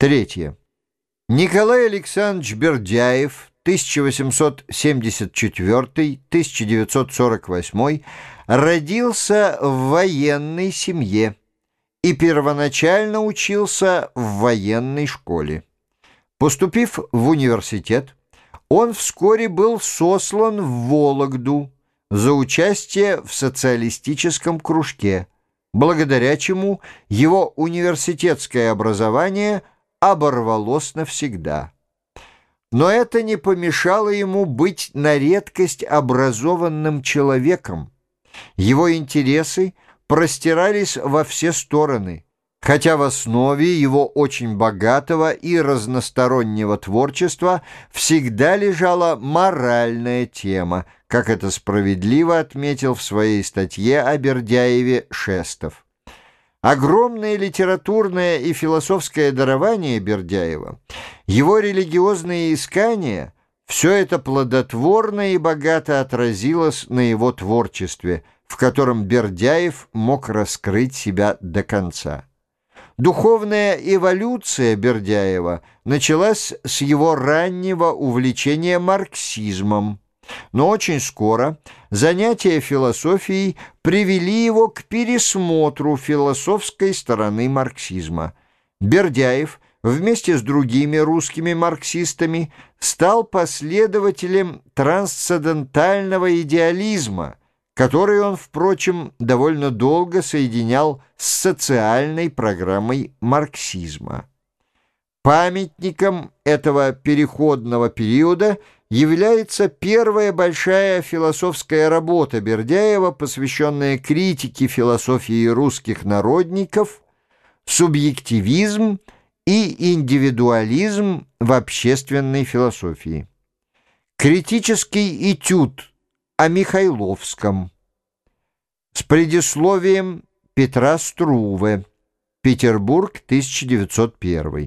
Третье. Николай Александрович Бердяев, 1874-1948, родился в военной семье и первоначально учился в военной школе. Поступив в университет, он вскоре был сослан в Вологду за участие в социалистическом кружке, благодаря чему его университетское образование оборвалось навсегда. Но это не помешало ему быть на редкость образованным человеком. Его интересы простирались во все стороны, хотя в основе его очень богатого и разностороннего творчества всегда лежала моральная тема, как это справедливо отметил в своей статье о Бердяеве Шестов. Огромное литературное и философское дарование Бердяева, его религиозные искания — все это плодотворно и богато отразилось на его творчестве, в котором Бердяев мог раскрыть себя до конца. Духовная эволюция Бердяева началась с его раннего увлечения марксизмом, но очень скоро занятия философией привели его к пересмотру философской стороны марксизма. Бердяев вместе с другими русскими марксистами стал последователем трансцендентального идеализма, который он, впрочем, довольно долго соединял с социальной программой марксизма. Памятником этого переходного периода является первая большая философская работа Бердяева, посвященная критике философии русских народников, субъективизм и индивидуализм в общественной философии. Критический этюд о Михайловском с предисловием Петра Струве. Петербург, 1901.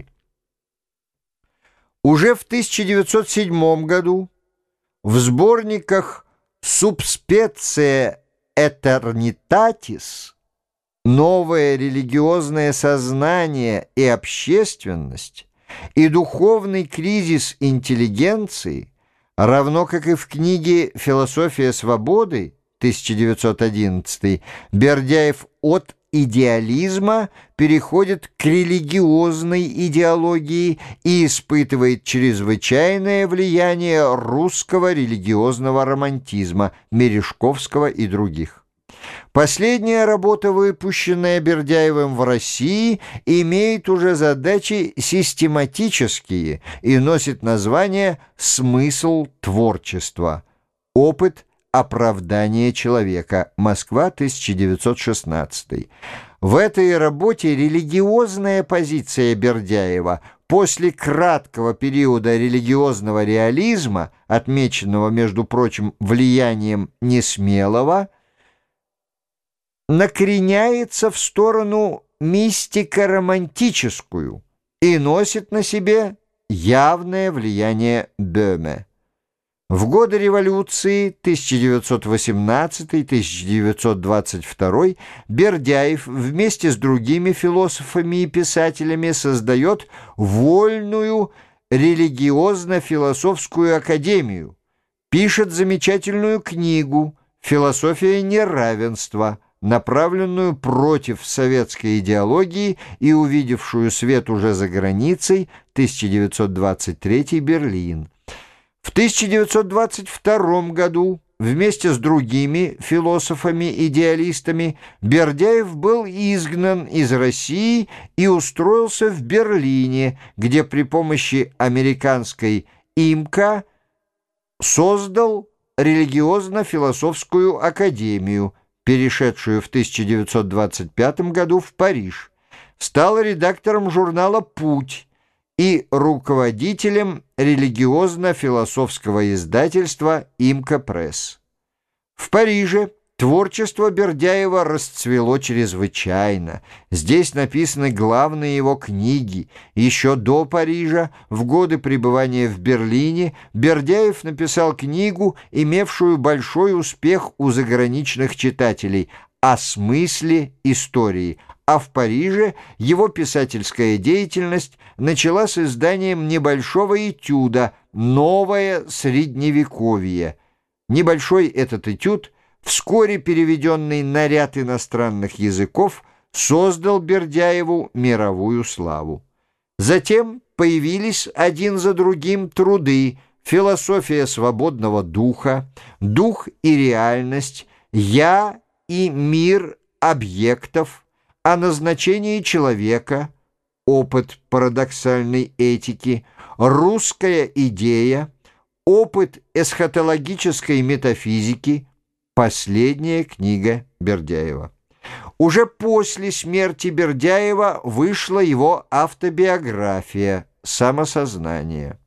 Уже в 1907 году в сборниках «Subspecie Eternitatis» «Новое религиозное сознание и общественность» и «Духовный кризис интеллигенции», равно как и в книге «Философия свободы» 1911, Бердяев от идеализма переходит к религиозной идеологии и испытывает чрезвычайное влияние русского религиозного романтизма Мережковского и других. Последняя работа, выпущенная Бердяевым в России, имеет уже задачи систематические и носит название «Смысл творчества. Опыт оправдания человека. Москва, 1916». В этой работе религиозная позиция Бердяева после краткого периода религиозного реализма, отмеченного, между прочим, влиянием Несмелого, накреняется в сторону мистико-романтическую и носит на себе явное влияние Бöhme. В годы революции 1918-1922 Бердяев вместе с другими философами и писателями создает вольную религиозно-философскую академию, пишет замечательную книгу «Философия неравенства», направленную против советской идеологии и увидевшую свет уже за границей, 1923 Берлин. В 1922 году вместе с другими философами-идеалистами Бердяев был изгнан из России и устроился в Берлине, где при помощи американской ИМКА создал религиозно-философскую академию, перешедшую в 1925 году в Париж, стал редактором журнала «Путь» и руководителем религиозно-философского издательства «Имка Пресс». В Париже творчество Бердяева расцвело чрезвычайно. Здесь написаны главные его книги. Еще до Парижа, в годы пребывания в Берлине, Бердяев написал книгу, имевшую большой успех у заграничных читателей, о смысле истории, а в Париже его писательская деятельность начала с изданием небольшого этюда «Новое Средневековье». Небольшой этот этюд, вскоре переведенный на ряд иностранных языков, создал Бердяеву мировую славу. Затем появились один за другим труды «Философия свободного духа», «Дух и реальность», «Я и мир объектов», «О назначении человека», «Опыт парадоксальной этики», «Русская идея», «Опыт эсхатологической метафизики», последняя книга Бердяева. Уже после смерти Бердяева вышла его автобиография «Самосознание».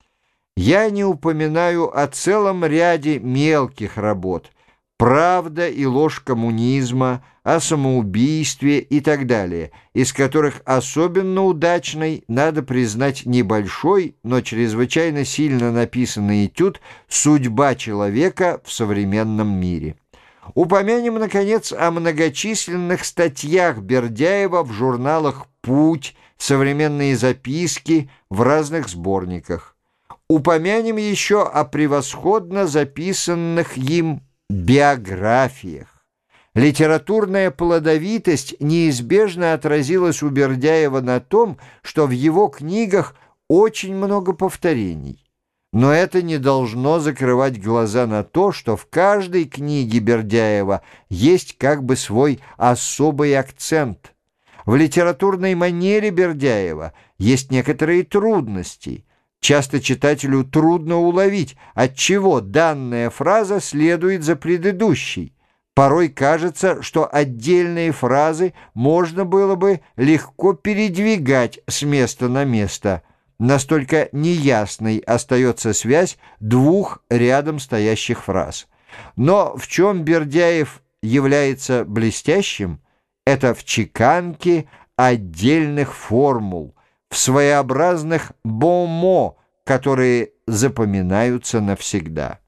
Я не упоминаю о целом ряде мелких работ «Правда и ложь коммунизма», о самоубийстве и так далее, из которых особенно удачной, надо признать, небольшой, но чрезвычайно сильно написанный этюд «Судьба человека в современном мире». Упомянем, наконец, о многочисленных статьях Бердяева в журналах «Путь», «Современные записки» в разных сборниках. Упомянем еще о превосходно записанных им биографиях. Литературная плодовитость неизбежно отразилась у Бердяева на том, что в его книгах очень много повторений. Но это не должно закрывать глаза на то, что в каждой книге Бердяева есть как бы свой особый акцент. В литературной манере Бердяева есть некоторые трудности. Часто читателю трудно уловить, отчего данная фраза следует за предыдущей. Порой кажется, что отдельные фразы можно было бы легко передвигать с места на место. Настолько неясной остается связь двух рядом стоящих фраз. Но в чем Бердяев является блестящим, это в чеканке отдельных формул, в своеобразных «бонмо», которые запоминаются навсегда.